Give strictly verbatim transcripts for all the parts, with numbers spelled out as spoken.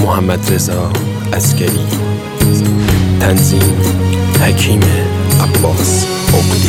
محمد رضا عسکری. تنظیم حکیم عباس عقدی.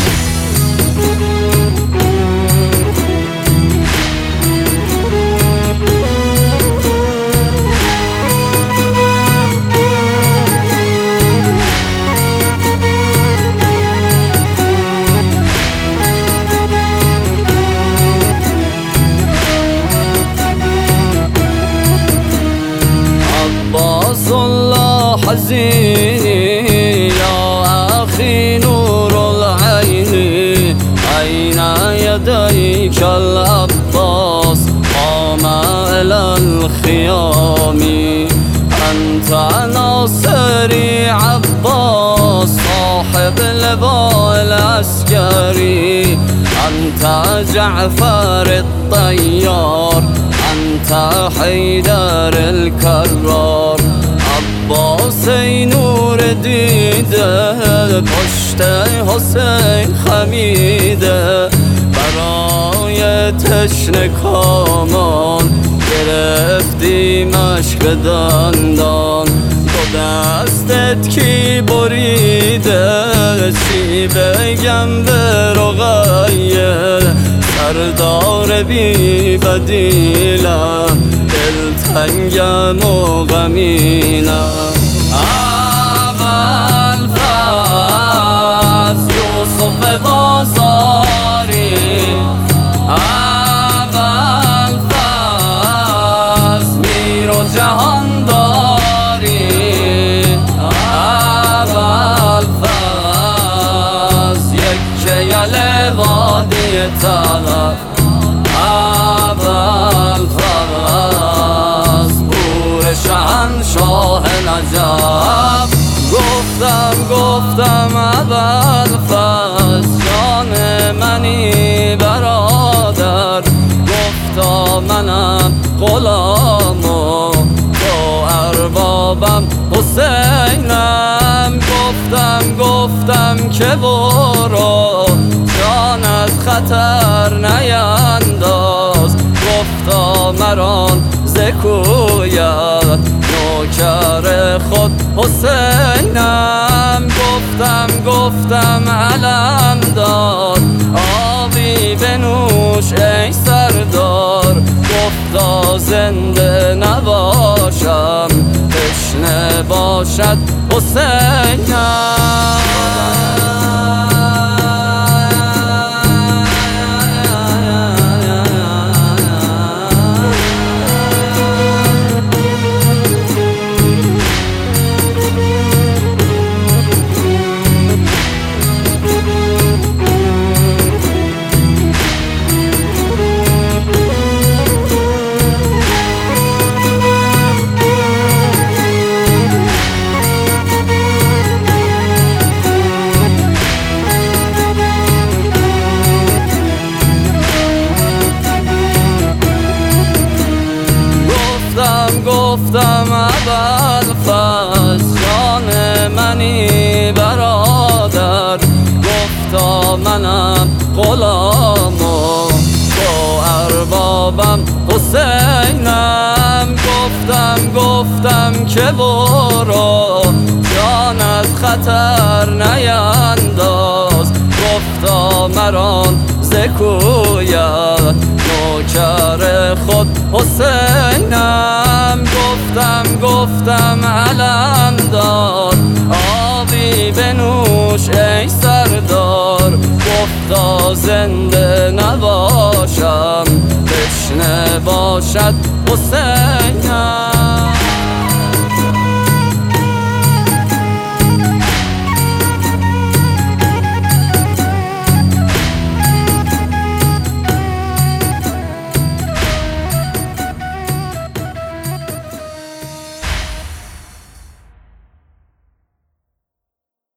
عباس الله حزيني يا أخي نور العين، أين يديك العباس قام إلى الخيام. أنت ناصري عباس صاحب لواء العسكري، أنت جعفر الطيار، أنت حيدر الكرار. عباسی نور دیده پشت حسین خمیده، برای تشنه کامان گرفتی مشک دندان. دو دستت کی بریده چی بگم به رقیه، سردار بی بدیلم دلتنگم و غمینم. اول فاز یوسف بازاری، اول فاز میر و جهانداری، اول فاز یکه یل وادی طلب، اول فاز پور شهنشاه نجف. گفتم گفتم اول فاز جان منی برادر، گفتا منم غلام و تو اربابم حسینم. گفتم گفتم که برو جانت خطر نینداز، گفتا مران ز کویت نوکر خود حسینم. گفتم گفتم علم دار آبی بنوش ای سردار، گفتا زنده نباشم تشنه باشد حسینم. گفتم اول فاز جان منی برادر، گفتا منم غلام و تو اربابم حسینم. گفتم گفتم که برو جانت خطر نینداز، گفتا مران ز کویت نوکر خود حسینم. گفتم گفتم علم دار آبی بنوش ای سردار، گفتا زنده نباشم تشنه باشد حسینم.